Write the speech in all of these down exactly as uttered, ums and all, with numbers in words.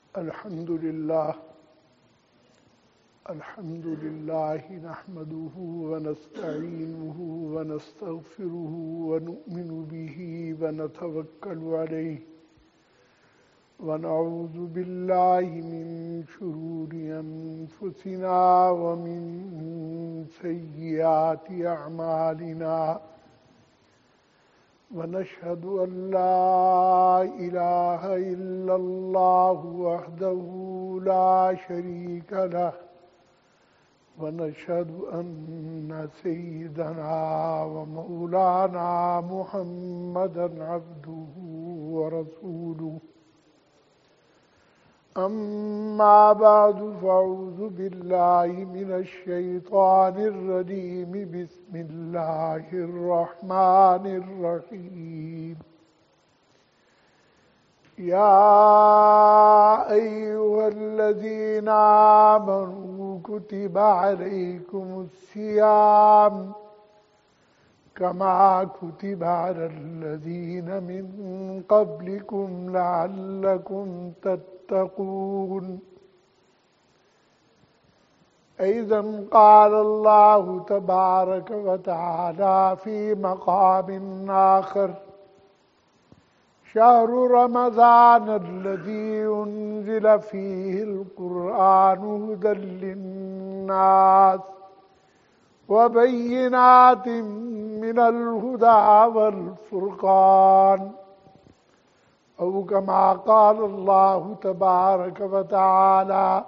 الحمد لله الحمد لله نحمده ونستعينه ونستغفره ونؤمن به ونتوكل عليه ونعوذ بالله من شرور أنفسنا ومن سيئات أعمالنا ونشهد أن لا إله إلا الله وحده لا شريك له ونشهد أن سيدنا ومولانا محمدا عبده ورسوله أما بعد فأعوذ بالله من الشيطان الرجيم بسم الله الرحمن الرحيم يا أيها الذين آمنوا كتب عليكم الصيام كما كتب على الذين من قبلكم لعلكم تتقون أيضا قال الله تبارك وتعالى في مقام آخر شهر رمضان الذي أنزل فيه القرآن هدى للناس وبينات من الهدى والفرقان أو كما قال الله تبارك وتعالى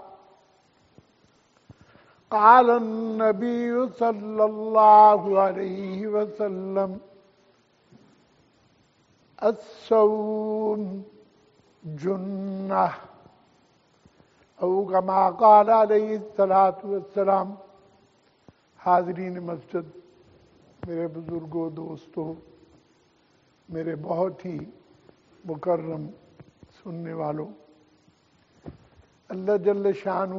قال النبي صلى الله عليه وسلم الصوم جنة أو كما قال عليه الصلاة والسلام۔ حاضرین مسجد، میرے بزرگوں، دوستوں، میرے بہت ہی مکرم سننے والوں، اللہ جل شانہ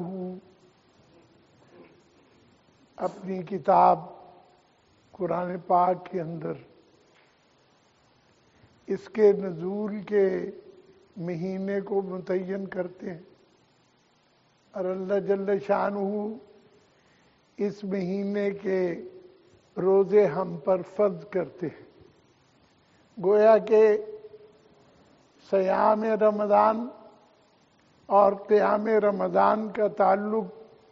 اپنی کتاب قرآن پاک کے اندر اس کے نزول کے مہینے کو متعین کرتے ہیں، اور اللہ جل شانہ اس مہینے کے روزے ہم پر فرض کرتے ہیں۔ گویا کہ صیام رمضان اور قیام رمضان کا تعلق،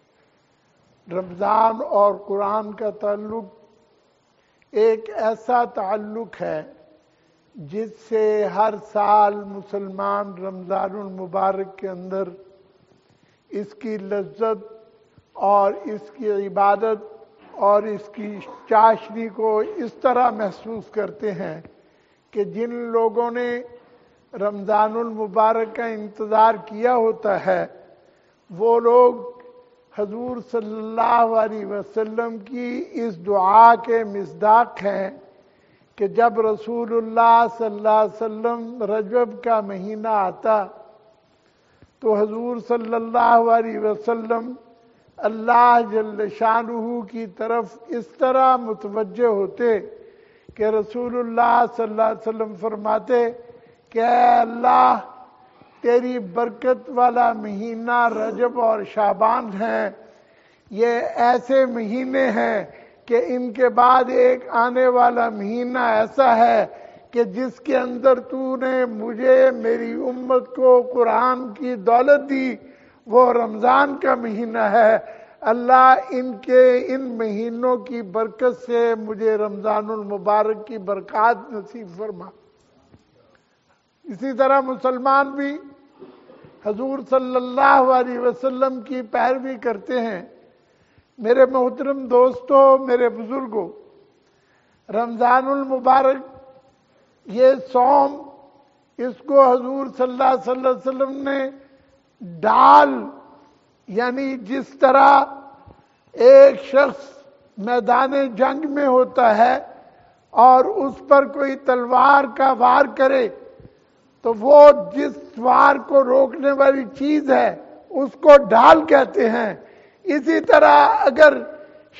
رمضان اور قرآن کا تعلق ایک ایسا تعلق ہے جس سے ہر سال مسلمان رمضان المبارک کے اندر اس کی لذت اور اس کی عبادت اور اس کی چاشنی کو اس طرح محسوس کرتے ہیں کہ جن لوگوں نے رمضان المبارک کا انتظار کیا ہوتا ہے وہ لوگ حضور صلی اللہ علیہ وسلم کی اس دعا کے مصداق ہیں کہ جب رسول اللہ صلی اللہ علیہ وسلم رجب کا مہینہ آتا تو حضور صلی اللہ علیہ وسلم اللہ جل شانہ کی طرف اس طرح متوجہ ہوتے کہ رسول اللہ صلی اللہ علیہ وسلم فرماتے کہ اے اللہ، تیری برکت والا مہینہ رجب اور شعبان ہیں، یہ ایسے مہینے ہیں کہ ان کے بعد ایک آنے والا مہینہ ایسا ہے کہ جس کے اندر تو نے مجھے، میری امت کو قرآن کی دولت دی، وہ رمضان کا مہینہ ہے۔ اللہ ان کے ان مہینوں کی برکت سے مجھے رمضان المبارک کی برکات نصیب فرما۔ اسی طرح مسلمان بھی حضور صلی اللہ علیہ وسلم کی پیروی کرتے ہیں۔ میرے محترم دوستوں، میرے بزرگوں، رمضان المبارک یہ صوم، اس کو حضور صلی اللہ علیہ وسلم نے ڈال، یعنی جس طرح ایک شخص میدان جنگ میں ہوتا ہے اور اس پر کوئی تلوار کا وار کرے تو وہ جس وار کو روکنے والی چیز ہے اس کو ڈال کہتے ہیں، اسی طرح اگر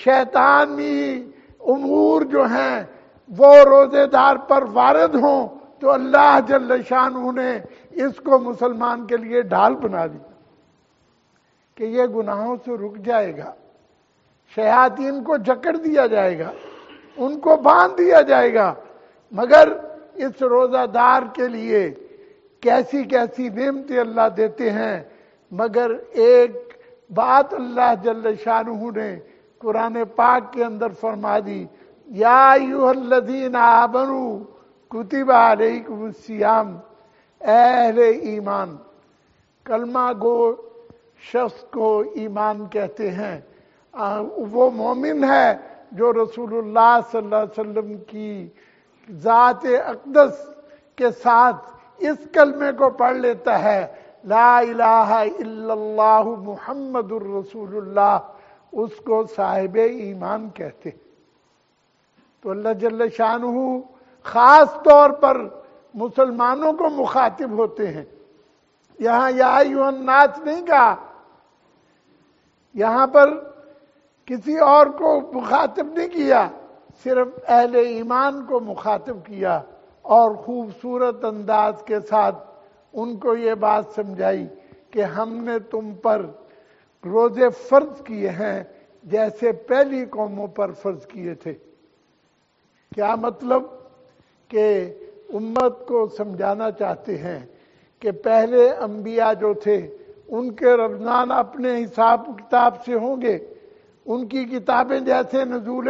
شیطانی امور جو ہیں وہ روزے دار پر وارد ہوں تو اللہ جل شانہ نے اس کو مسلمان کے لیے ڈھال بنا دی کہ یہ گناہوں سے رک جائے گا، شیاطین کو جکڑ دیا جائے گا، ان کو باندھ دیا جائے گا۔ مگر اس روزہ دار کے لیے کیسی کیسی نعمتیں اللہ دیتے ہیں، مگر ایک بات اللہ جل شانہ نے قرآن پاک کے اندر فرما دی، یا ایھا الذین آمنوا کتب علیکم الصیام، اے اہل ایمان، کلمہ گو شخص کو ایمان کہتے ہیں، وہ مومن ہے جو رسول اللہ صلی اللہ علیہ وسلم کی ذات اقدس کے ساتھ اس کلمے کو پڑھ لیتا ہے، لا الہ الا اللہ محمد الرسول اللہ، اس کو صاحب ایمان کہتے۔ تو اللہ جل شانہ خاص طور پر مسلمانوں کو مخاطب ہوتے ہیں۔ یہاں یا ایھا الناس نہیں کہا، یہاں پر کسی اور کو مخاطب نہیں کیا، صرف اہل ایمان کو مخاطب کیا، اور خوبصورت انداز کے ساتھ ان کو یہ بات سمجھائی کہ ہم نے تم پر روزے فرض کیے ہیں جیسے پہلی قوموں پر فرض کیے تھے۔ کیا مطلب؟ کہ امت کو سمجھانا چاہتے ہیں کہ پہلے انبیاء جو تھے ان کے رمضان اپنے حساب کتاب سے ہوں گے، ان کی کتابیں جیسے نزول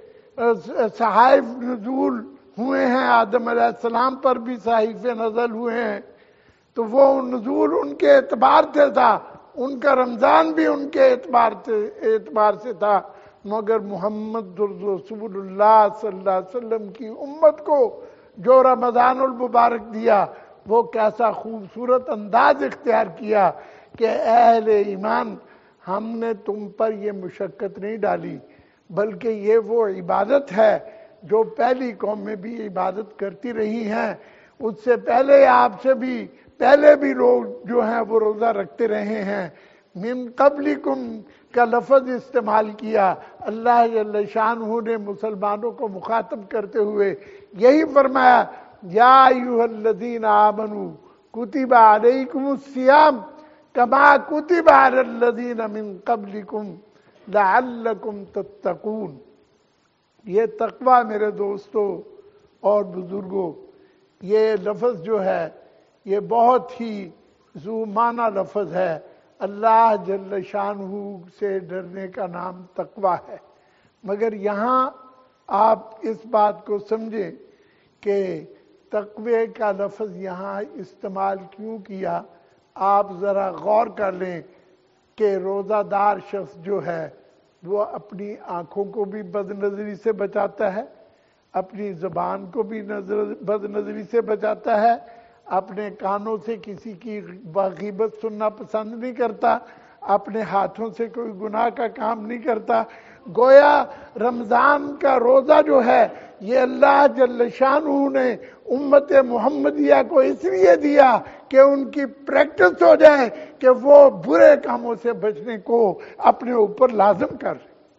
صحائف نزول ہوئے ہیں، آدم علیہ السلام پر بھی صحیفے نزل ہوئے ہیں، تو وہ نزول ان کے اعتبار سے تھا، ان کا رمضان بھی ان کے اعتبار سے اعتبار سے تھا۔ مگر محمد رسول اللہ صلی اللہ علیہ وسلم کی امت کو جو رمضان المبارک دیا، وہ کیسا خوبصورت انداز اختیار کیا کہ اہل ایمان، ہم نے تم پر یہ مشقت نہیں ڈالی، بلکہ یہ وہ عبادت ہے جو پہلی قوم میں بھی عبادت کرتی رہی ہیں، اس سے پہلے آپ سے بھی پہلے بھی لوگ جو ہیں وہ روزہ رکھتے رہے ہیں۔ من قبلکم کا لفظ استعمال کیا اللہ جل شانہ نے مسلمانوں کو مخاطب کرتے ہوئے، یہی فرمایا یا ایھا الذین آمنوا کتب علیکم الصیام کما کتب علی الذین من قبلکم لعلکم تتقون۔ یہ تقوی میرے دوستوں اور بزرگوں، یہ لفظ جو ہے یہ بہت ہی ذو معنی لفظ ہے۔ اللہ جل شانہ سے ڈرنے کا نام تقوی ہے۔ مگر یہاں آپ اس بات کو سمجھیں کہ تقوی کا لفظ یہاں استعمال کیوں کیا، آپ ذرا غور کر لیں کہ روزہ دار شخص جو ہے وہ اپنی آنکھوں کو بھی بد نظری سے بچاتا ہے، اپنی زبان کو بھی نظر بد نظری سے بچاتا ہے، اپنے کانوں سے کسی کی غیبت سننا پسند نہیں کرتا، اپنے ہاتھوں سے کوئی گناہ کا کام نہیں کرتا۔ گویا رمضان کا روزہ جو ہے یہ اللہ جل شانہ نے امت محمدیہ کو اس لیے دیا کہ ان کی پریکٹس ہو جائے کہ وہ برے کاموں سے بچنے کو اپنے اوپر لازم کر۔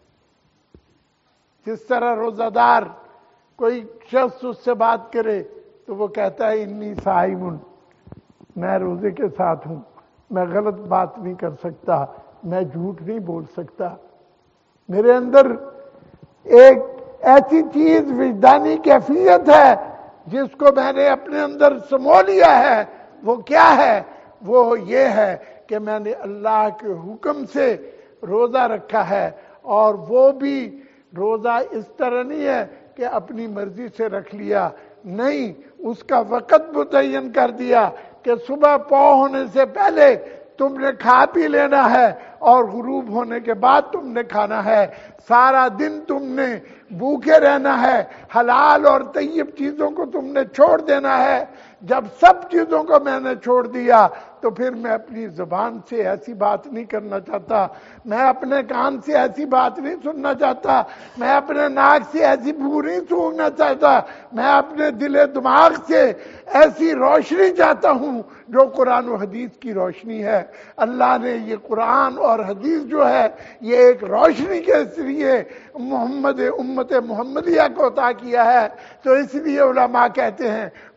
جس طرح روزہ دار کوئی شخص اس سے بات کرے تو وہ کہتا ہے انی صائم، میں روزے کے ساتھ ہوں، میں غلط بات نہیں کر سکتا، میں جھوٹ نہیں بول سکتا، میرے اندر ایک ایسی چیز وجدانی کیفیت ہے جس کو میں نے اپنے اندر سمو لیا ہے۔ وہ کیا ہے؟ وہ یہ ہے کہ میں نے اللہ کے حکم سے روزہ رکھا ہے، اور وہ بھی روزہ اس طرح نہیں ہے کہ اپنی مرضی سے رکھ لیا، نہیں، اس کا وقت متعین کر دیا کہ صبح پو ہونے سے پہلے تم نے کھا پی لینا ہے اور غروب ہونے کے بعد تم نے کھانا ہے، سارا دن تم نے بھوکے رہنا ہے، حلال اور طیب چیزوں کو تم نے چھوڑ دینا ہے۔ جب سب چیزوں کو میں نے چھوڑ دیا تو پھر میں اپنی زبان سے ایسی بات نہیں کرنا چاہتا، میں اپنے کان سے ایسی بات نہیں سننا چاہتا، میں اپنے ناک سے ایسی بو نہیں سونگنا چاہتا، میں اپنے دل دماغ سے ایسی روشنی چاہتا ہوں جو قرآن و حدیث کی روشنی ہے۔ اللہ نے یہ قرآن اور حدیث جو ہے یہ ایک روشنی کے ذریعے محمد امت محمدیہ کو عطا کیا ہے، تو اس لیے علماء کہتے ہیں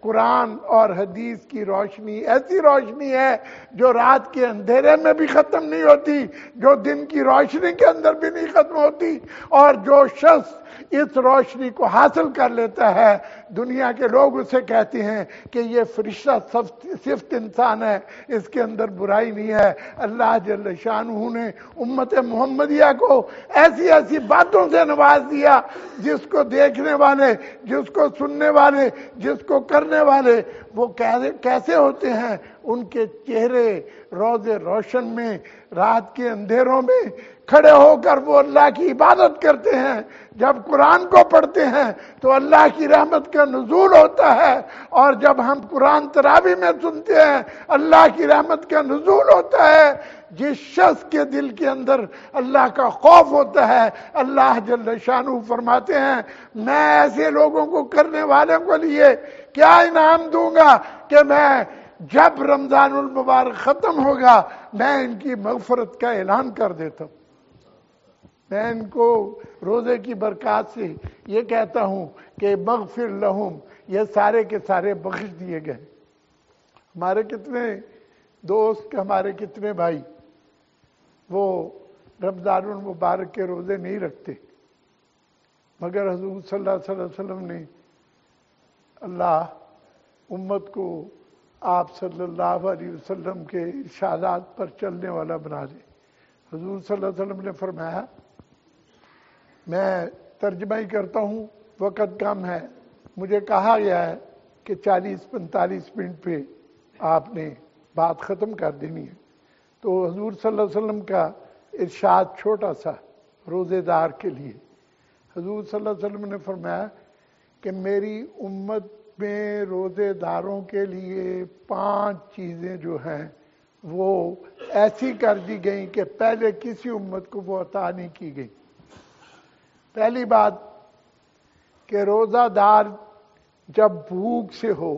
قرآن اور حدیث کی روشنی ایسی روشنی ہے جو رات کے اندھیرے میں بھی ختم نہیں ہوتی، جو دن کی روشنی کے اندر بھی نہیں ختم ہوتی، اور جو شخص اس روشنی کو حاصل کر لیتا ہے دنیا کے لوگ اسے کہتے ہیں کہ یہ فرشتہ صفت انسان ہے، اس کے اندر برائی نہیں ہے۔ اللہ جل شانہ نے امت محمدیہ کو ایسی ایسی باتوں سے نواز دیا جس کو دیکھنے والے، جس کو سننے والے، جس کو کرنے والے وہ کیسے ہوتے ہیں، ان کے چہرے روز روشن میں رات کے اندھیروں میں کھڑے ہو کر وہ اللہ کی عبادت کرتے ہیں۔ جب قرآن کو پڑھتے ہیں تو اللہ کی رحمت کا نزول ہوتا ہے، اور جب ہم قرآن تراویح میں سنتے ہیں اللہ کی رحمت کا نزول ہوتا ہے۔ جس شخص کے دل کے اندر اللہ کا خوف ہوتا ہے، اللہ جل شانہ فرماتے ہیں میں ایسے لوگوں کو کرنے والوں کو لیے کیا انعام دوں گا کہ میں جب رمضان المبارک ختم ہوگا میں ان کی مغفرت کا اعلان کر دیتا ہوں۔ میں ان کو روزے کی برکات سے یہ کہتا ہوں کہ مغفر لہم، یہ سارے کے سارے بخش دیے گئے۔ ہمارے کتنے دوست، ہمارے کتنے بھائی وہ رمضان المبارک کے روزے نہیں رکھتے، مگر حضور صلی اللہ علیہ وسلم نے اللہ امت کو آپ صلی اللہ علیہ وسلم کے ارشادات پر چلنے والا بنا دے۔ حضور صلی اللہ علیہ وسلم نے فرمایا، میں ترجمہ ہی کرتا ہوں، وقت کم ہے، مجھے کہا گیا ہے کہ چالیس پینتالیس منٹ پہ آپ نے بات ختم کر دینی ہے، تو حضور صلی اللہ علیہ وسلم کا ارشاد چھوٹا سا روزے دار کے لیے۔ حضور صلی اللہ علیہ وسلم نے فرمایا کہ میری امت میں روزے داروں کے لیے پانچ چیزیں جو ہیں وہ ایسی کر دی گئیں کہ پہلے کسی امت کو وہ عطا نہیں کی گئی۔ پہلی بات کہ روزہ دار جب بھوک سے ہو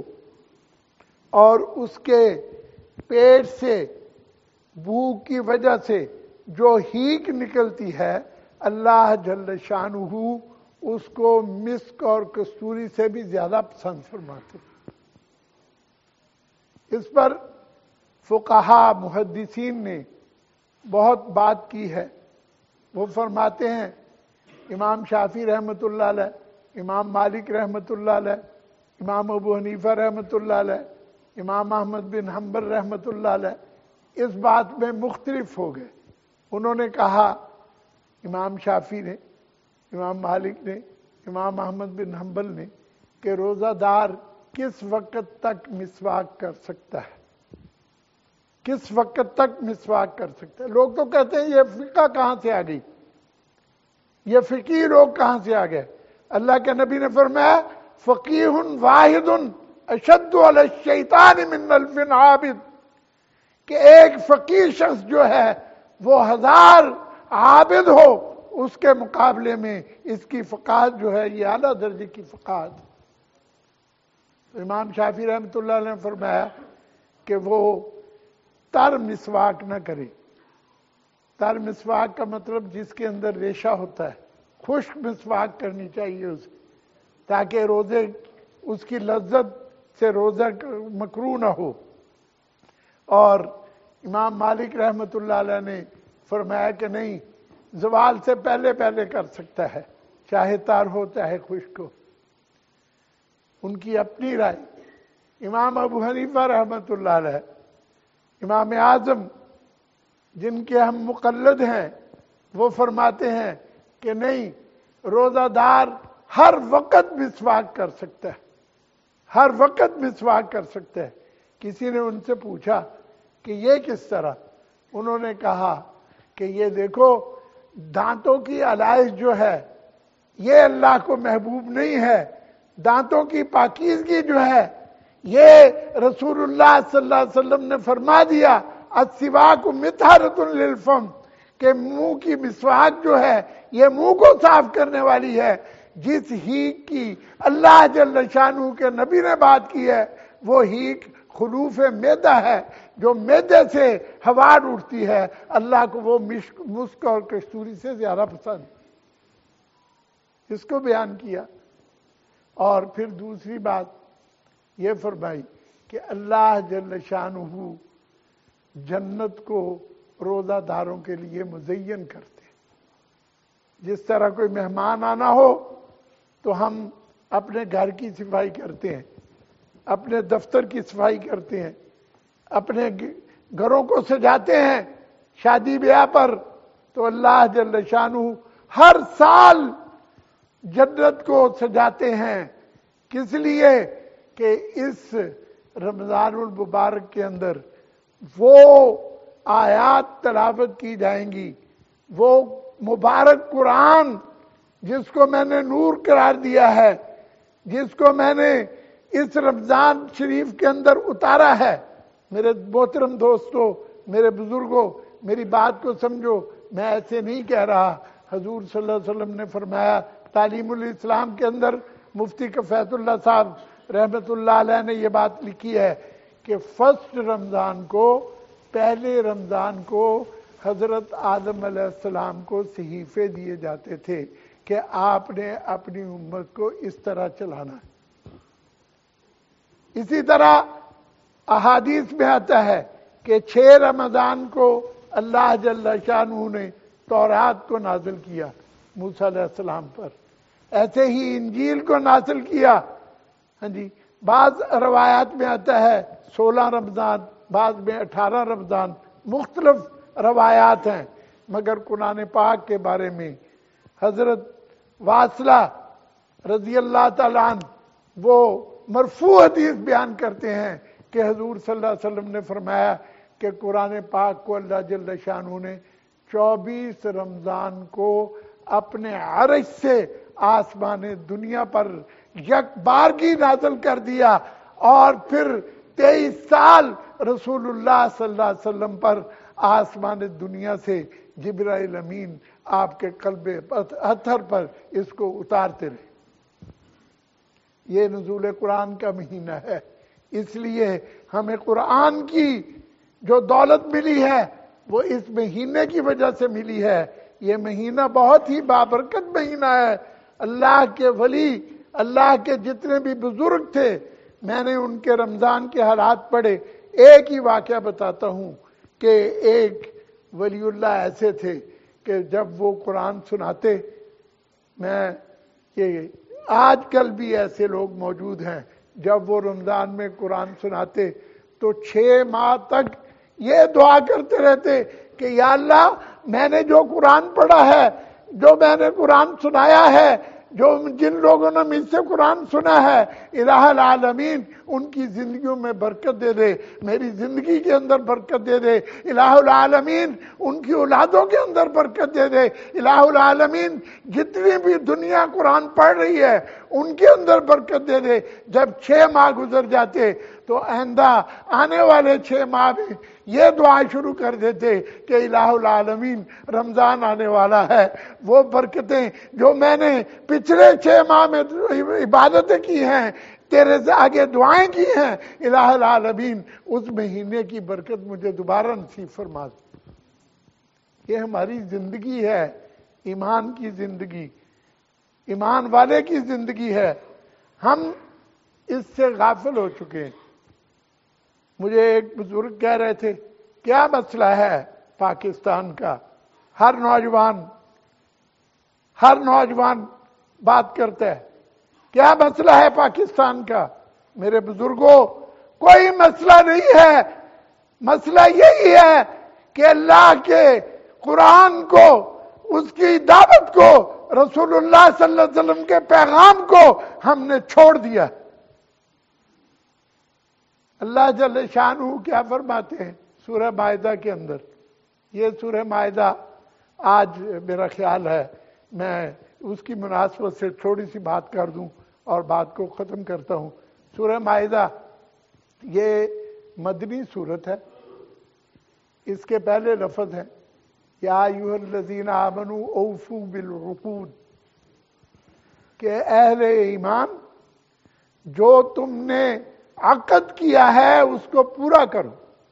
اور اس کے پیٹ سے بھوک کی وجہ سے جو ہیک نکلتی ہے، اللہ جل شانہ اس کو مسک اور کستوری سے بھی زیادہ پسند فرماتے۔ اس پر فقہا محدثین نے بہت بات کی ہے۔ وہ فرماتے ہیں، امام شافعی رحمۃ اللہ علیہ، امام مالک رحمۃ اللہ علیہ، امام ابو حنیفہ رحمۃ اللہ علیہ، امام احمد بن حنبل رحمۃ اللہ علیہ اس بات میں مختلف ہو گئے۔ انہوں نے کہا، امام شافعی نے، امام مالک نے، امام احمد بن حنبل نے، کہ روزہ دار کس وقت تک مسواک کر سکتا ہے، کس وقت تک مسواک کر سکتا ہے۔ لوگ تو کہتے ہیں یہ فقہ کہاں سے آ گئی، یہ فقی لوگ کہاں سے آ گئے۔ اللہ کے نبی نے فرمایا، فقیہ واحد اشد علی الشیطان من الف عابد، کہ ایک فقیہ شخص جو ہے وہ ہزار عابد ہو اس کے مقابلے میں اس کی فقاہت جو ہے یہ اعلیٰ درجے کی فقاہت۔ امام شافعی رحمۃ اللہ علیہ نے فرمایا کہ وہ تر مسواک نہ کرے۔ تر مسواک کا مطلب جس کے اندر ریشہ ہوتا ہے، خشک مسواک کرنی چاہیے اسے، تاکہ روزے اس کی لذت سے روزہ مکروہ نہ ہو۔ اور امام مالک رحمۃ اللہ علیہ نے فرمایا کہ نہیں، زوال سے پہلے پہلے کر سکتا ہے، چاہے تار ہو چاہے خشک ہو۔ ان کی اپنی رائے۔ امام ابو حنیفہ رحمۃ اللہ علیہ، امام اعظم جن کے ہم مقلد ہیں، وہ فرماتے ہیں کہ نہیں، روزہ دار ہر وقت مسواک کر سکتا ہے، ہر وقت مسواک کر سکتا ہے۔ کسی نے ان سے پوچھا کہ یہ کس طرح؟ انہوں نے کہا کہ یہ دیکھو، دانتوں کی علائش جو ہے یہ اللہ کو محبوب نہیں ہے۔ دانتوں کی پاکیزگی جو ہے یہ رسول اللہ صلی اللہ علیہ وسلم نے فرما دیا، السواک مطہرۃ للفم، کہ منہ کی مسواک جو ہے یہ منہ کو صاف کرنے والی ہے۔ جس ہیک کی اللہ جل شانہ کے نبی نے بات کی ہے وہ ہیک خلوف معدہ ہے، جو معدے سے ہوا اٹھتی ہے، اللہ کو وہ مسک اور کستوری سے زیادہ پسند، اس کو بیان کیا۔ اور پھر دوسری بات یہ فرمائی کہ اللہ جل شانہ جنت کو روزہ داروں کے لیے مزین کرتے. جس طرح کوئی مہمان آنا ہو تو ہم اپنے گھر کی صفائی کرتے ہیں، اپنے دفتر کی صفائی کرتے ہیں، اپنے گھروں کو سجاتے ہیں شادی بیاہ پر، تو اللہ جل شانہ ہر سال جنت کو سجاتے ہیں. کس لیے؟ کہ اس رمضان المبارک کے اندر وہ آیات تلاوت کی جائیں گی، وہ مبارک قرآن جس کو میں نے نور قرار دیا ہے، جس کو میں نے اس رمضان شریف کے اندر اتارا ہے. میرے محترم دوستو، میرے بزرگوں، میری بات کو سمجھو، میں ایسے نہیں کہہ رہا. حضور صلی اللہ علیہ وسلم نے فرمایا، تعلیم الاسلام کے اندر مفتی کفایت اللہ صاحب رحمت اللہ علیہ نے یہ بات لکھی ہے کہ فرسٹ رمضان کو، پہلے رمضان کو حضرت آدم علیہ السلام کو صحیفے دیے جاتے تھے کہ آپ نے اپنی امت کو اس طرح چلانا ہے. اسی طرح احادیث میں آتا ہے کہ چھ رمضان کو اللہ جل شانہ نے تورات کو نازل کیا موسیٰ علیہ السلام پر، ایسے ہی انجیل کو نازل کیا. ہاں جی، بعض روایات میں آتا ہے سولہ رمضان، بعض میں اٹھارہ رمضان، مختلف روایات ہیں. مگر قرآن پاک کے بارے میں حضرت واصلہ رضی اللہ تعالیٰ عنہ وہ مرفوع حدیث بیان کرتے ہیں کہ حضور صلی اللہ علیہ وسلم نے فرمایا کہ قرآن پاک کو اللہ جل شانہ نے چوبیس رمضان کو اپنے عرش سے آسمان دنیا پر یک بارگی نازل کر دیا، اور پھر تیئیس سال رسول اللہ صلی اللہ علیہ وسلم پر آسمان دنیا سے جبرائیل امین آپ کے قلب اطہر پر اس کو اتارتے رہے. یہ نزول قرآن کا مہینہ ہے. اس لیے ہمیں قرآن کی جو دولت ملی ہے وہ اس مہینے کی وجہ سے ملی ہے. یہ مہینہ بہت ہی بابرکت مہینہ ہے. اللہ کے ولی، اللہ کے جتنے بھی بزرگ تھے، میں نے ان کے رمضان کے حالات پڑھے. ایک ہی واقعہ بتاتا ہوں کہ ایک ولی اللہ ایسے تھے کہ جب وہ قرآن سناتے، میں یہ آج کل بھی ایسے لوگ موجود ہیں، جب وہ رمضان میں قرآن سناتے تو چھ ماہ تک یہ دعا کرتے رہتے کہ یا اللہ، میں نے جو قرآن پڑھا ہے، جو میں نے قرآن سنایا ہے، جو جن لوگوں نے مجھ سے قرآن سنا ہے، الہ العالمین ان کی زندگیوں میں برکت دے دے، میری زندگی کے اندر برکت دے دے. الہ العالمین ان کی اولادوں کے اندر برکت دے دے. الہ العالمین جتنی بھی دنیا قرآن پڑھ رہی ہے ان کے اندر برکت دے دے. جب چھ ماہ گزر جاتے تو آئندہ آنے والے چھ ماہ میں یہ دعا شروع کر دیتے کہ الہ العالمین رمضان آنے والا ہے، وہ برکتیں جو میں نے پچھلے چھ ماہ میں عبادتیں کی ہیں، تیرے سے آگے دعائیں کی ہیں، الہ العالمین اس مہینے کی برکت مجھے دوبارہ نصیب فرما دے. یہ ہماری زندگی ہے، ایمان کی زندگی، ایمان والے کی زندگی ہے. ہم اس سے غافل ہو چکے ہیں. مجھے ایک بزرگ کہہ رہے تھے کیا مسئلہ ہے پاکستان کا. ہر نوجوان ہر نوجوان بات کرتا ہے کیا مسئلہ ہے پاکستان کا. میرے بزرگوں، کوئی مسئلہ نہیں ہے. مسئلہ یہی ہے کہ اللہ کے قرآن کو، اس کی دعوت کو، رسول اللہ صلی اللہ علیہ وسلم کے پیغام کو ہم نے چھوڑ دیا. اللہ جل شانہ کیا فرماتے ہیں سورہ مائدہ کے اندر. یہ سورہ مائدہ آج میرا خیال ہے میں اس کی مناسبت سے تھوڑی سی بات کر دوں اور بات کو ختم کرتا ہوں. سورہ مائدہ یہ مدنی سورت ہے. اس کے پہلے لفظ ہیں یا ایھا الذین آمنوا اوفوا بالعقود، کہ اہل ایمان جو تم نے عقد کیا ہے اس کو پورا کرو.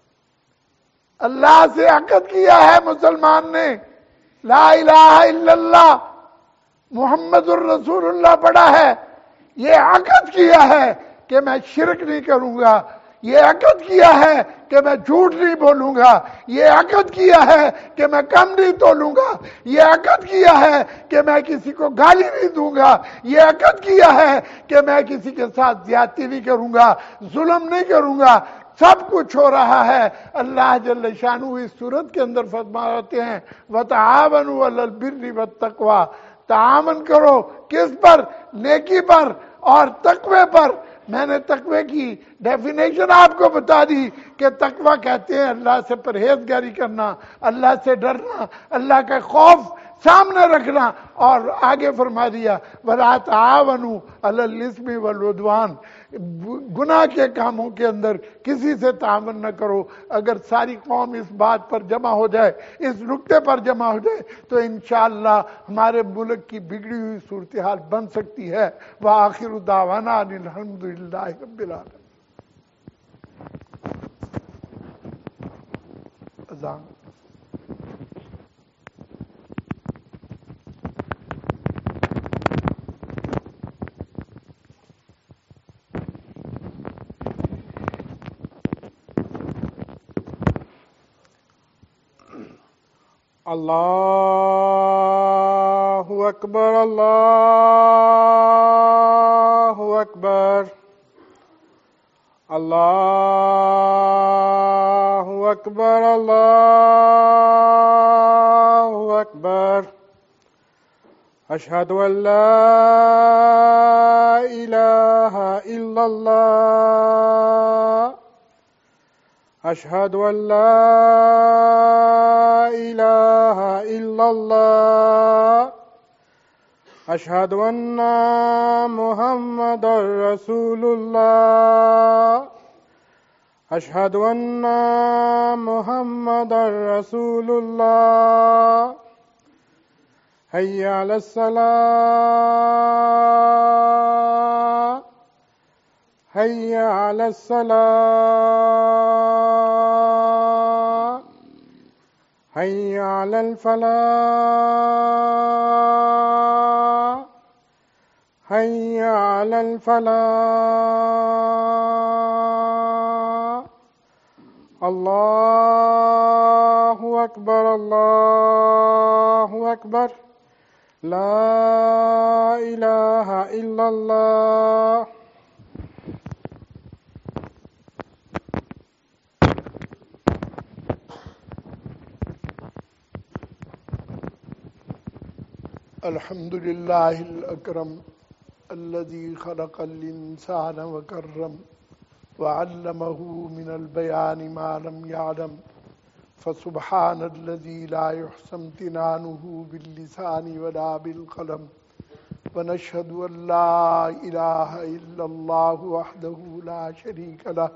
اللہ سے عقد کیا ہے مسلمان نے، لا الہ الا اللہ محمد الرسول اللہ پڑھا ہے، یہ عقد کیا ہے کہ میں شرک نہیں کروں گا، یہ عقد کیا ہے کہ میں جھوٹ نہیں بولوں گا، یہ عقد کیا ہے کہ میں کم نہیں تولوں گا، یہ عقد کیا ہے کہ میں کسی کو گالی نہیں دوں گا، یہ عقد کیا ہے کہ میں کسی کے ساتھ زیادتی نہیں کروں گا، ظلم نہیں کروں گا، سب کچھ ہو رہا ہے۔ اللہ جل شانہ اس صورت کے اندر فرماتے ہیں وَتَعَاوَنُوا عَلَى الْبِرِّ وَالتَّقْوَى، تعاون کرو کس پر؟ نیکی پر اور تقوی پر۔ میں نے تقوی کی ڈیفینیشن آپ کو بتا دی کہ تقوی کہتے ہیں اللہ سے پرہیزگاری کرنا، اللہ سے ڈرنا، اللہ کا خوف سامنے رکھنا، اور آگے فرما دیا وَلَا تَعَاوَنُوا عَلَى الْإِثْمِ وَالْعُدْوَانِ، گناہ کے کاموں کے اندر کسی سے تعاون نہ کرو۔ اگر ساری قوم اس بات پر جمع ہو جائے، اس نقطے پر جمع ہو جائے تو انشاءاللہ ہمارے ملک کی بگڑی ہوئی صورتحال بن سکتی ہے۔ وآخر دعوانا ان الحمدللہ رب العالمین۔ اذان اللہ اکبر، اللہ اکبر، اللہ اکبر، اللہ اکبر، اشہد ان لا الہ الا اللہ، اشہد ان لا الہ الا اللہ، اشہد ان محمد رسول اللہ، اشہد ان محمد رسول اللہ، حی علی الصلاۃ، حی علی الصلاۃ، حی علی الفلاح، حی علی الفلاح، اللہ اکبر، اللہ اکبر، لا الہ الا اللہ۔ الحمد للہ الاکرم الذي خلق الانسان وکرم وعلمه من البیان ما لم يعلم فسبحان الذي لا يحصى امتنانه باللسان ولا بالقلم ونشهد ان لا اله الا الله وحده لا شريك له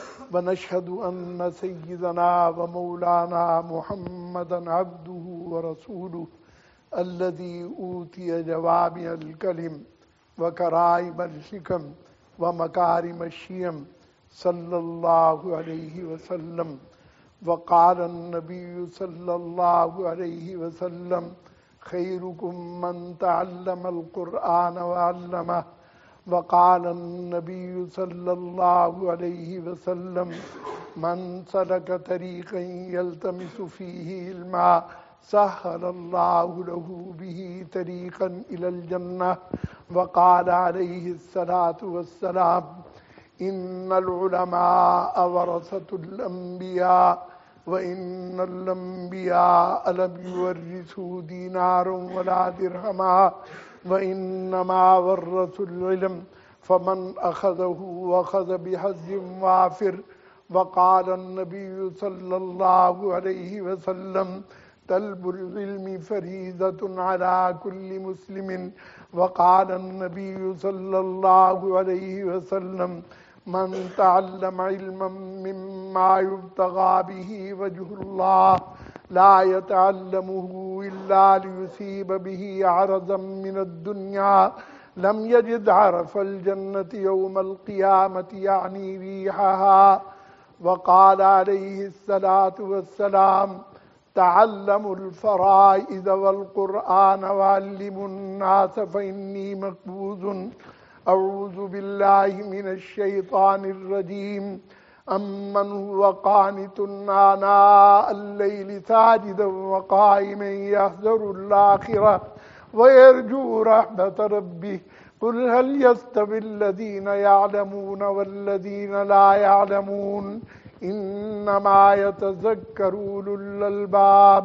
ونشهد ان سيدنا ومولانا محمدا عبده ورسوله الذي أوتي جوامع الكلم وكرائم الحكم ومكارم الشيم صلى الله عليه وسلم. وقال النبي صلى الله عليه وسلم خيركم من تعلم القرآن وعلمه. وقال النبي صلى الله عليه وسلم من سلك طريقا يلتمس فيه علما سهل الله له به طريقا إلى الجنة. وقال عليه الصلاة والسلام إن العلماء ورثة الأنبياء وإن الأنبياء لم يورثوا دينارا ولا درهما وإنما ورثوا العلم فمن أخذه أخذ بحظ وافر. وقال النبي صلى الله عليه وسلم طلب العلم فريضة على كل مسلم. وقال النبي صلى الله عليه وسلم من تعلم علما مما يبتغى به وجه الله لا يتعلمه إلا ليصيب به عرضا من الدنيا لم يجد عرف الجنة يوم القيامة يعني ريحها. وقال عليه الصلاة والسلام تعلموا الفرائض والقرآن وعلموا الناس فإني مقبوض أعوذ بالله من الشيطان الرجيم أمن هو قانت آناء الليل ساجدا وقائما يحذر الآخرة ويرجو رحمة ربه قل هل يستوي الذين يعلمون والذين لا يعلمون إنما يتذكر أولو الألباب.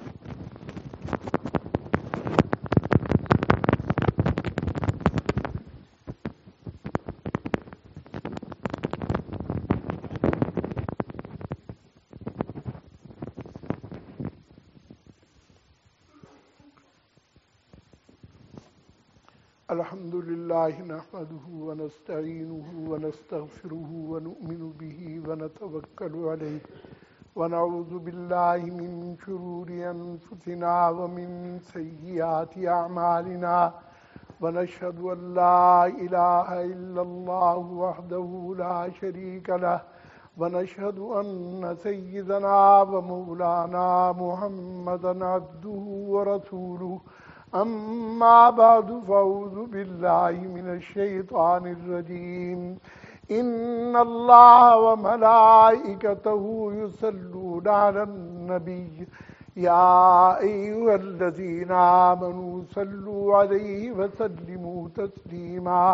الحمد لله نحمده ونستعينه ونستغفره ونؤمن به ونتوكل عليه ونعوذ بالله من شرور أنفسنا ومن سيئات أعمالنا ونشهد أن لا إله إلا الله وحده لا شريك له ونشهد أن سيدنا ومولانا محمدا عبده ورسوله. أما بعد فأعوذ بالله من الشيطان الرجيم. إن الله وملائكته يصلون على النبي يا أيها الذين آمنوا صلوا عليه وسلموا تسليما.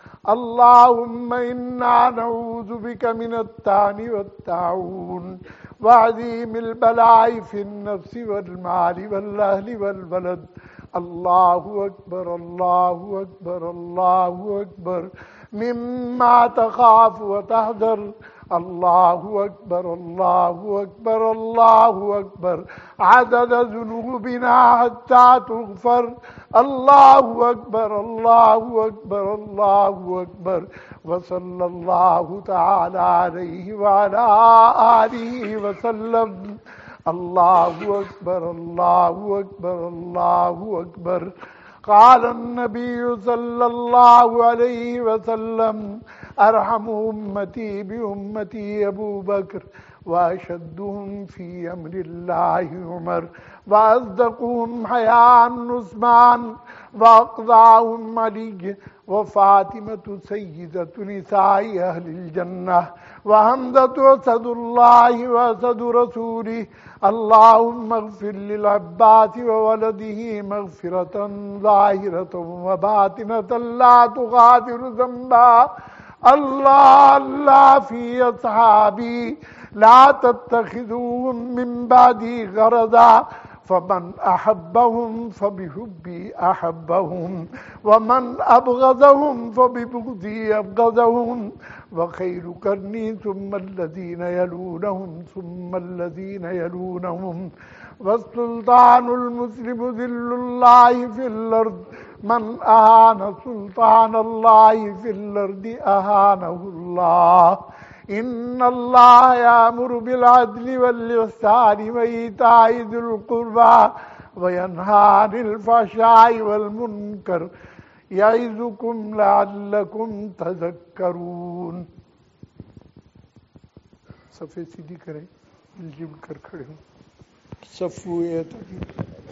اللهم إنا نعوذ بك من الطعن والطاعون وعظيم البلاء في النفس والمال والأهل والولد. الله أكبر الله أكبر الله أكبر مما تخاف وتحذر. الله أكبر الله أكبر الله أكبر عدد ذنوبنا حتى تغفر. الله أكبر الله أكبر الله أكبر وصلى الله تعالى عليه وعلى آله وسلم. الله أكبر الله أكبر الله أكبر. قال النبي صلى الله عليه وسلم أرحم أمتي بأمتي أبو بكر وأشدهم في أمر الله عمر وأصدقهم حياء عثمان وأقضاهم علي وفاطمة سيدة نساء أهل الجنة وحمزة أسد الله وأسد رسوله. اللهم اغفر للعباس وولده مغفرة ظاهرة وباطنة لا تغادر ذنبا. الله الله في أصحابي لا تتخذوهم من بعدي غرضا فمن أحبهم فبحبي أحبهم ومن أبغضهم فببغضي أبغضهم وخير قرني ثم الذين يلونهم ثم الذين يلونهم. والسلطان المسلم ذل الله في الأرض من أهان سلطان الله في الأرض أهانه الله. إن الله يأمر بالعدل والإحسان وإيتاء ذي القربى وينهى عن الفحشاء والمنكر يعظكم لعلكم تذكرون. صفحے سیدھی کریں، الجم کر کھڑے ہوں. صفو اعتدال.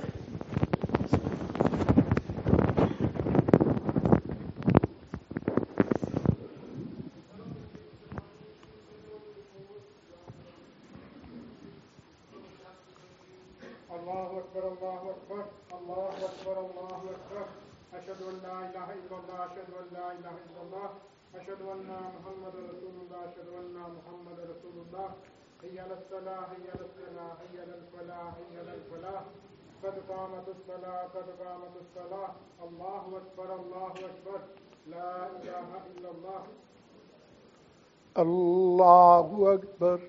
الله أكبر الله أكبر الله أكبر الله أكبر. أشهد أن لا إله إلا الله أشهد أن لا إله إلا الله أشهد أن محمد رسول الله أشهد أن محمد رسول الله. حي على الصلاة حي على الصلاة حي على الفلاح حي على الفلاح. قد قامت الصلاة قد قامت الصلاة. الله أكبر الله أكبر لا إله إلا الله. الله أكبر.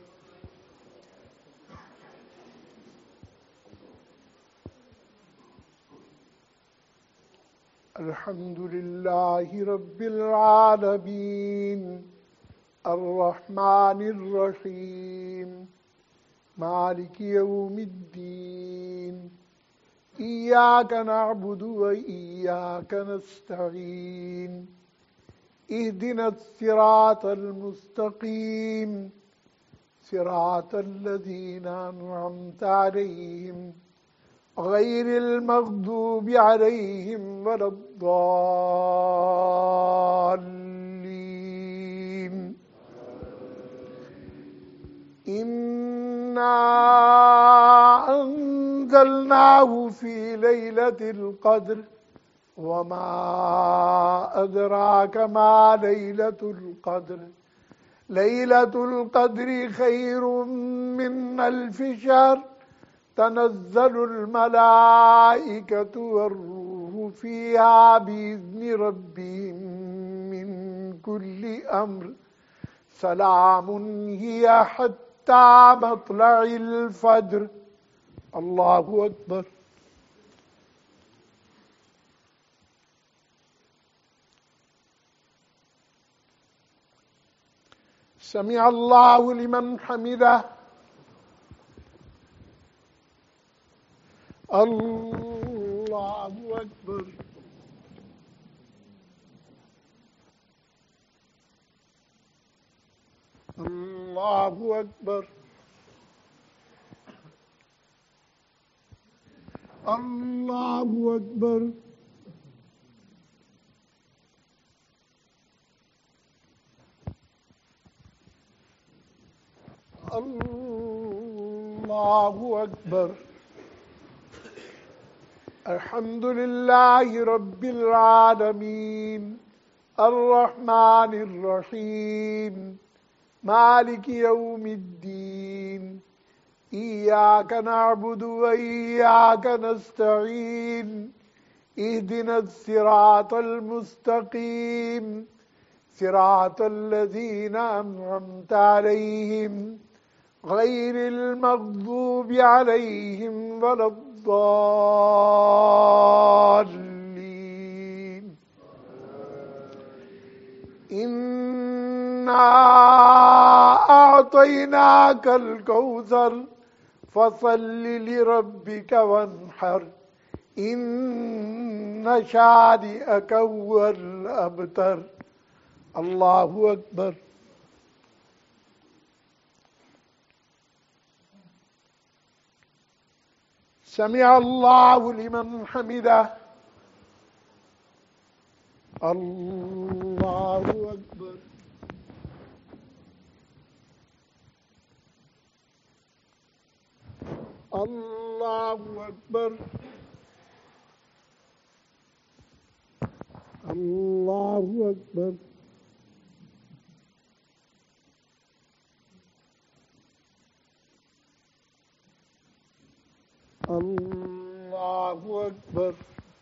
الحمد لله رب العالمين الرحمن الرحيم مالك يوم الدين إياك نعبد وإياك نستعين اهدنا الصراط المستقيم صراط الذين أنعمت عليهم غير المغضوب عليهم ولا الضالين. إنا أنزلناه في ليلة القدر وما أدراك ما ليلة القدر ليلة القدر خير من ألف شهر تنزل الملائكة والروح فيها بإذن ربهم من كل أمر سلام هي حتى مطلع الفجر. الله أكبر. سمع الله لمن حمده. الله أكبر. الله أكبر. الله أكبر. الله أكبر. الحمد لله رب العالمين الرحمن الرحيم مالك يوم الدين إياك نعبد وإياك نستعين اهدنا الصراط المستقيم صراط الذين أنعمت عليهم غير المغضوب عليهم ولا الضالين. إنا أعطيناك الكوثر فصل لربك وانحر إن شانئك هو الأبتر. الله أكبر. سمع الله لمن حمده. الله أكبر. الله أكبر. الله أكبر. الله أكبر.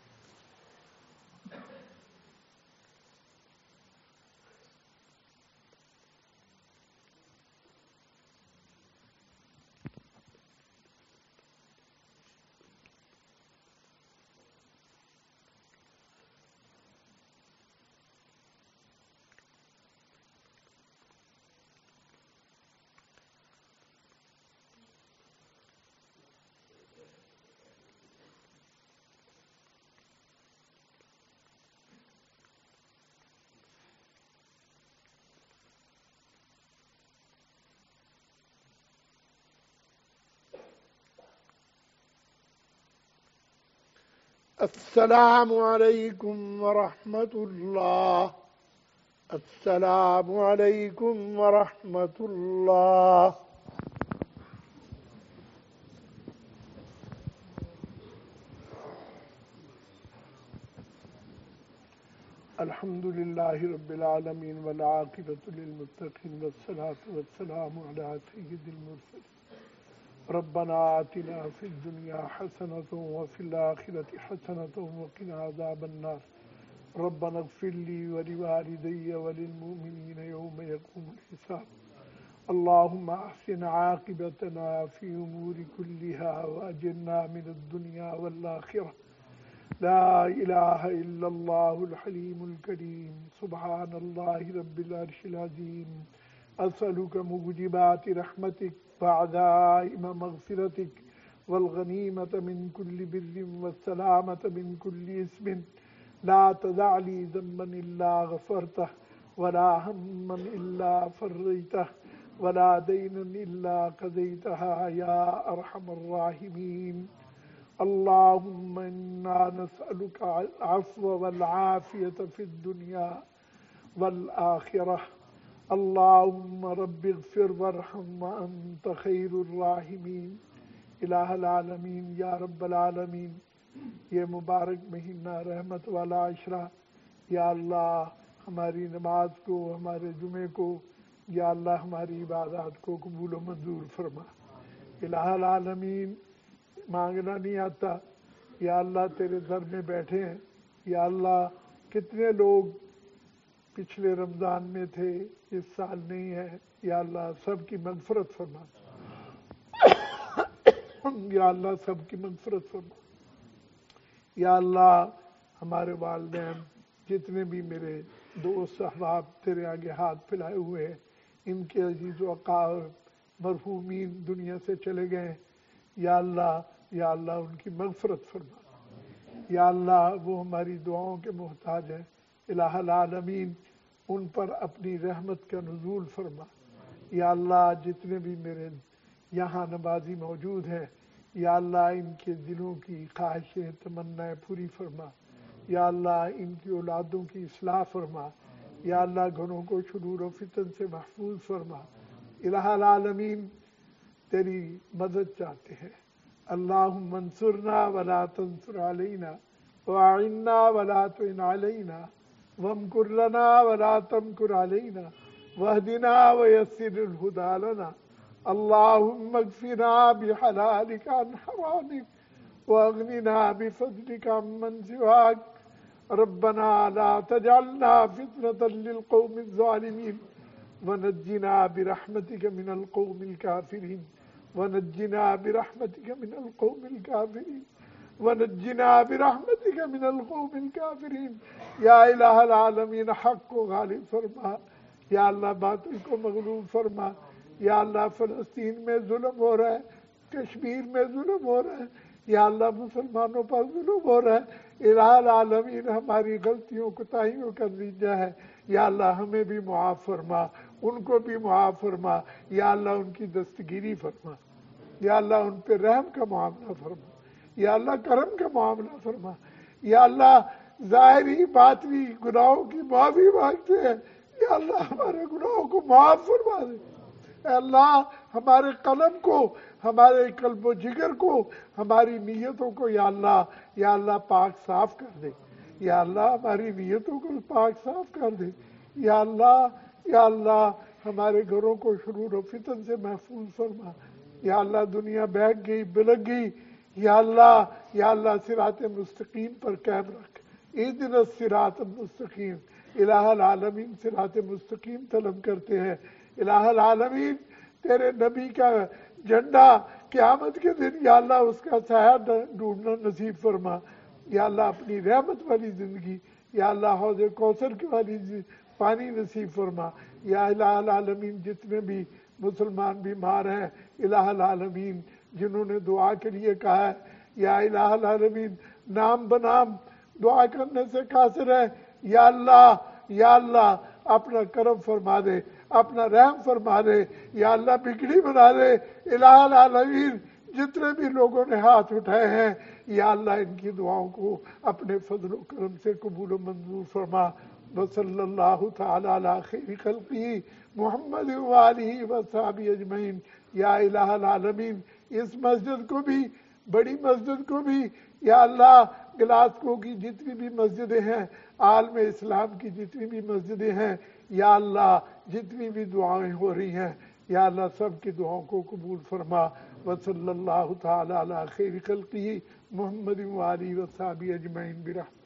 السلام عليكم ورحمة الله. السلام عليكم ورحمة الله. الحمد لله رب العالمين والعاقبة للمتقين والصلاة والسلام على سيد المرسلين. ربنا آتنا في الدنيا حسنة وفي الآخرة حسنة وقنا عذاب النار. ربنا اغفر لي ولوالدي وللمؤمنين يوم يقوم الحساب. اللهم أحسن عاقبتنا في أمور كلها وأجرنا من الدنيا والآخرة. لا إله إلا الله الحليم الكريم. سبحان الله رب العرش العظيم. أسألك موجبات رحمتك وعزائم مغفرتك والغنيمة من كل بر والسلامة من كل اسم. لا تدع لي ذنبا إلا غفرته ولا هما إلا فريته ولا دينا إلا قضيتها يا أرحم الراحمين. اللهم إنا نسألك العفو والعافية في الدنيا والآخرة. اللهم رب اغفر وارحم وأنت خير الراحمين. الہ العالمین، یا رب العالمین، یہ مبارک مہینہ رحمت والا عشرہ، یا اللہ ہماری نماز کو، ہمارے جمعے کو، یا اللہ ہماری عبادات کو قبول و منظور فرما۔ الہ العالمین، مانگنا نہیں آتا، یا اللہ تیرے در میں بیٹھے ہیں، یا اللہ کتنے لوگ پچھلے رمضان میں تھے، اس سال نہیں ہے، یا اللہ سب کی مغفرت فرما، یا اللہ سب کی مغفرت فرما۔ یا اللہ ہمارے والدین، جتنے بھی میرے دوست احباب تیرے آگے ہاتھ پھیلائے ہوئے ہیں، ان کے عزیز و اقارب مرحومین دنیا سے چلے گئے، یا اللہ یا اللہ ان کی مغفرت فرما۔ یا اللہ وہ ہماری دعاؤں کے محتاج ہیں، الہ العالمین ان پر اپنی رحمت کا نزول فرما۔ یا اللہ جتنے بھی میرے یہاں نمازی موجود ہیں، یا اللہ ان کے دلوں کی خواہشیں تمنائیں پوری فرما۔ یا اللہ ان کی اولادوں کی اصلاح فرما۔ یا اللہ گھروں کو شرور و فتن سے محفوظ فرما۔ الہ العالمین تیری مدد چاہتے ہیں، اللہم انصرنا ولا تنصر علینا، واعنا ولا تعن علینا، وامکر لنا ولا تمکر علینا، واہدنا ویسر الہدی لنا۔ اللہم اکفنا بحلالک عن حرامک، واغننا بفضلک عمن سواک۔ ربنا لا تجعلنا فتنة للقوم الظالمین، ونجنا برحمتک من القوم الكافرین، ونجنا برحمتک من القوم الكافرین، ونجنا برحمتک من القوم الكافرین۔ یا الہ العالمین حق کو غالب فرما، یا اللہ باطل کو مغلوب فرما۔ یا اللہ فلسطین میں ظلم ہو رہا ہے، کشمیر میں ظلم ہو رہا ہے، یا اللہ مسلمانوں پر ظلم ہو رہا ہے، الہ العالمین ہماری غلطیوں کوتاہیوں کا نتیجہ ہے، یا اللہ ہمیں بھی معاف فرما، ان کو بھی معاف فرما، یا اللہ ان کی دستگیری فرما، یا اللہ ان پہ رحم کا معاملہ فرما، یا اللہ کرم کا معاملہ فرما۔ یا اللہ ظاہری باطنی گناہوں کی معافی مانگتے ہیں، یا اللہ ہمارے گناہوں کو معاف فرما دے۔ اے اللہ ہمارے قلم کو، ہمارے قلب و جگر کو، ہماری نیتوں کو یا اللہ یا اللہ پاک صاف کر دے، یا اللہ ہماری نیتوں کو پاک صاف کر دے، یا اللہ یا اللہ ہمارے گھروں کو شرور و فتن سے محفوظ فرما۔ یا اللہ دنیا بہک گئی، بلک گئی، یا اللہ یا اللہ صراط مستقیم پر قائم رکھ، اہدنا الصراط المستقیم۔ الہ العالمین صراط مستقیم طلب کرتے ہیں، الہ العالمین تیرے نبی کا جھنڈا قیامت کے دن یا اللہ اس کا سایہ ڈھونڈنا نصیب فرما۔ یا اللہ اپنی رحمت والی زندگی، یا اللہ حوض کوثر کی والی پانی نصیب فرما۔ یا الہ العالمین جتنے بھی مسلمان بیمار ہیں، الہ العالمین جنہوں نے دعا کے لیے کہا ہے، یا الہ العالمین نام بنام دعا کرنے سے قاصر ہے، یا اللہ یا اللہ اپنا کرم فرما دے، اپنا رحم فرما دے، یا اللہ بگڑی بنا دے۔ الہ العالمین جتنے بھی لوگوں نے ہاتھ اٹھائے ہیں، یا اللہ ان کی دعاؤں کو اپنے فضل و کرم سے قبول و منظور فرما۔ وصلی اللہ تعالی علی خیر خلقہ محمد وآلہ وصحبہ اجمعین۔ یا الہ العالمین اس مسجد کو بھی، بڑی مسجد کو بھی، یا اللہ گلاسکو کی جتنی بھی مسجدیں ہیں، عالم اسلام کی جتنی بھی مسجدیں ہیں، یا اللہ جتنی بھی دعائیں ہو رہی ہیں، یا اللہ سب کی دعاؤں کو قبول فرما۔ وصلی اللہ تعالی علی خیر خلقہ محمد وآلہ وصحبہ اجمعین برحمتہ۔